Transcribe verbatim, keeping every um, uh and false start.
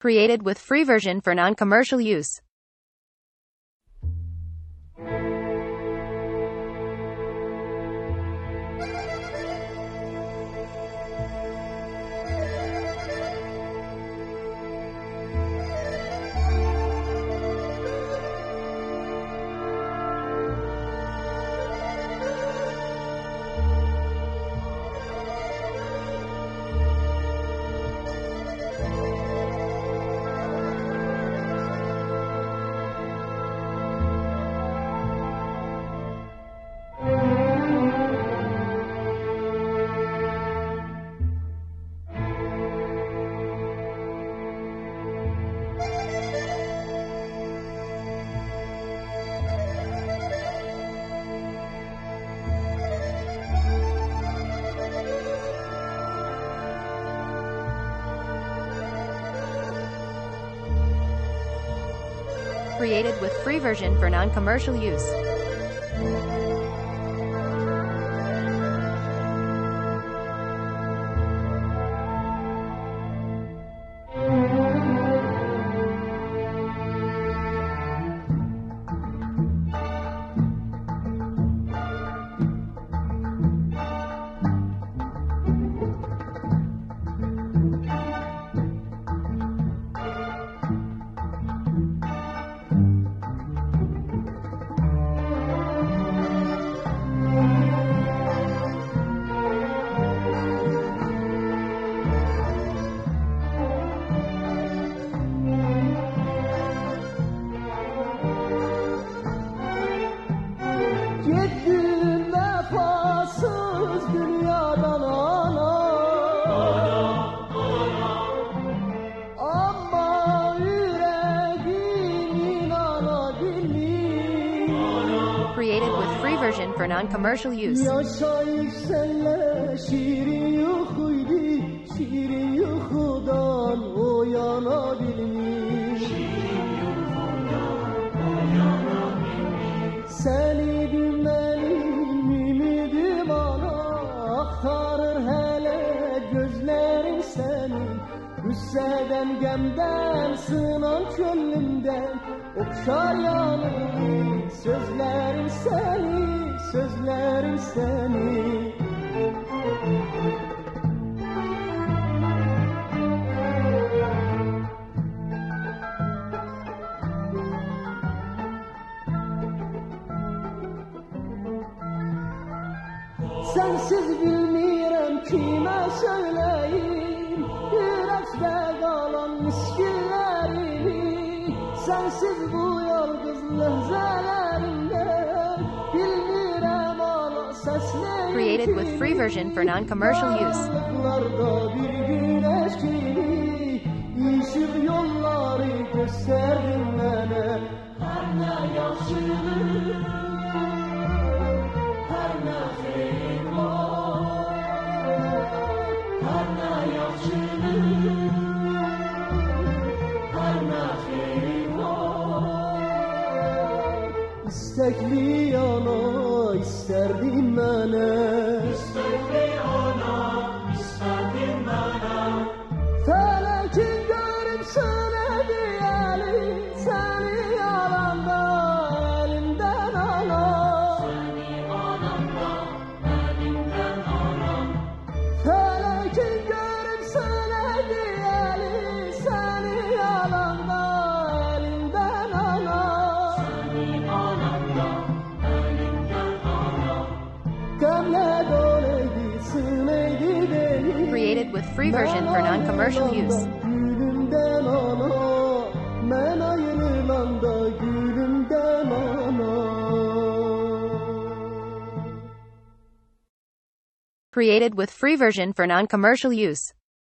Created with free version for non-commercial use. Created with free version for non-commercial use. Gittin vefasız dünyadan ana, ana, ana. Ama yüreğim inanabilmiş. Created with free version for non-commercial use. Yaşayıp senle şirin yuhuydu, şirin yuhudan uyanabilmiş. Şirin yuhudan uyanabilmiş. Seni aktarır hele gözlerim seni, Hüsseden gemden sınan çölümden okşar yanımı. Sözlerim seni, sözlerim seni. Sensiz bilmirəm kime söyleyeyim, yürekte kalan miskinlerimi. Sensiz bu yalnız lehzelerimden bilmirəm ana sesleri. Created with free version for non-commercial use. Bir güneş gibi ışık yolları gösterdin bana. Her ne yaşlılık, her ne xeyir var, her ne yaxşılıq, her ne xeyir var. İstekli ana isterdin mənə, İstekli ana isterdin mənə. Fələkin görüb sənə deyəlim, səni alanda elimdən ana. Fələkin görüb sənə deyəlim, səni alanda elimdən ana. Səni alanda elimdən ana. Qəmlə doleydi, sınaydı beni. Created with free version for non-commercial use. Gülümdən ana, mən ayrılanda gülümdən ana. Created with free version for non-commercial use.